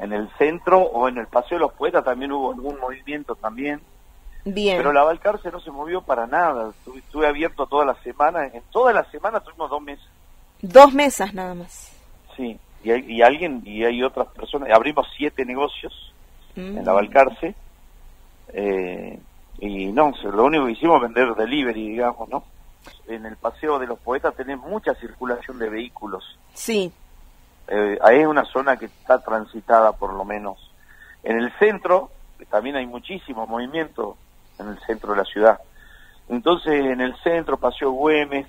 en el centro o en el Paseo de los Poetas también hubo algún movimiento también. Bien. Pero la Balcarce no se movió para nada. Estuve abierto toda la semana. En toda la semana tuvimos 2 meses. 2 mesas nada más. Sí, y hay otras personas. Abrimos 7 negocios en la Balcarce. Y no, lo único que hicimos es vender delivery, digamos, ¿no? En el Paseo de los Poetas tenés mucha circulación de vehículos. Sí. Ahí es una zona que está transitada por lo menos. En el centro también hay muchísimo movimiento, en el centro de la ciudad. Entonces en el centro, Paseo Güemes,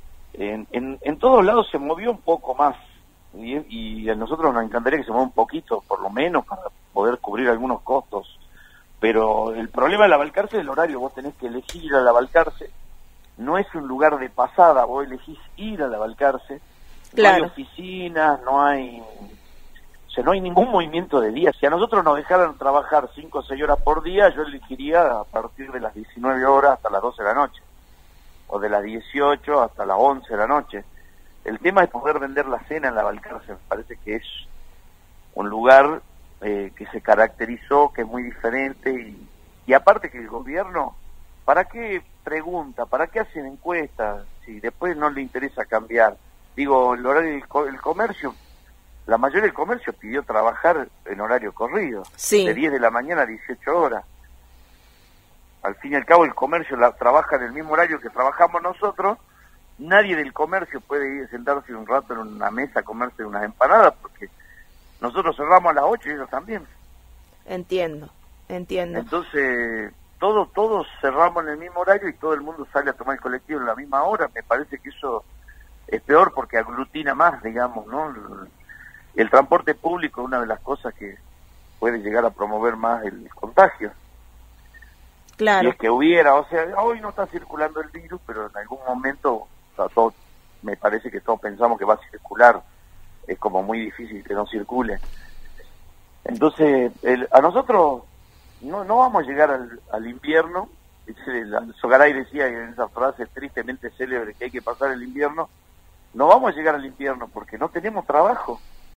en todos lados se movió un poco más, y a nosotros nos encantaría que se mueva un poquito, por lo menos, para poder cubrir algunos costos. Pero el problema de la Balcarce es el horario. Vos tenés que elegir ir a la Balcarce, no es un lugar de pasada, vos elegís ir a la Balcarce. Claro. No hay oficinas, no hay ningún movimiento de día. Si a nosotros nos dejaran trabajar 5 o 6 horas por día, yo elegiría a partir de las 19 horas hasta las 12 de la noche, o de las 18 hasta las 11 de la noche. El tema es poder vender la cena en la Balcarce. Me parece que es un lugar que se caracterizó, que es muy diferente, y aparte que el gobierno, ¿para qué pregunta? ¿Para qué hacen encuestas? Si después no le interesa cambiar. Digo, el horario del comercio, la mayoría del comercio pidió trabajar en horario corrido, sí, de 10 de la mañana a 18 horas. Al fin y al cabo el comercio trabaja en el mismo horario que trabajamos nosotros. Nadie del comercio puede ir a sentarse un rato en una mesa a comerse unas empanadas, porque nosotros cerramos a las 8 y ellos también. Entiendo. Entonces, todos cerramos en el mismo horario y todo el mundo sale a tomar el colectivo en la misma hora. Me parece que eso es peor porque aglutina más, digamos, ¿no? El transporte público es una de las cosas que puede llegar a promover más el contagio. Claro. Si es que hubiera, o sea, hoy no está circulando el virus, pero en algún momento, o sea, me parece que todos pensamos que va a circular. Es como muy difícil que no circule. Entonces, a nosotros no vamos a llegar al invierno. Sogaray decía en esa frase tristemente célebre que hay que pasar el invierno. No vamos a llegar al invierno porque no tenemos trabajo.